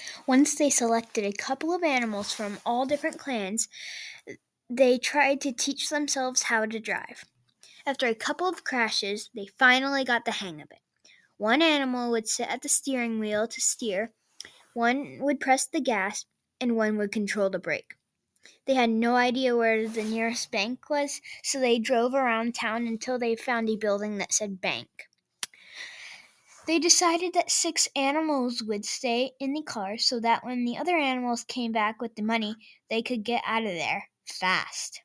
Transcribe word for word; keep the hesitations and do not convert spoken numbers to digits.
Once they selected a couple of animals from all different clans, they tried to teach themselves how to drive. After a couple of crashes, they finally got the hang of it. One animal would sit at the steering wheel to steer, one would press the gas, and one would control the brake. They had no idea where the nearest bank was, so they drove around town until they found a building that said bank. They decided that six animals would stay in the car so that when the other animals came back with the money, they could get out of there fast.